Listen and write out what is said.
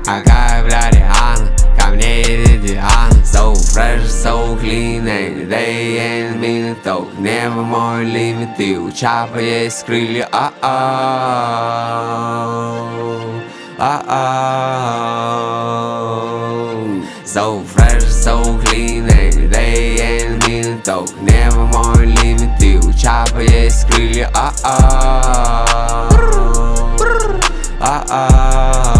Какая, бля, Риhanna, ко мне едет Диана. So fresh, so clean, every day and minute. Только небо мой лимит, и у чапа есть крылья. So fresh, so clean, every day and minute. Только небо мой лимит, и у чапа есть крылья.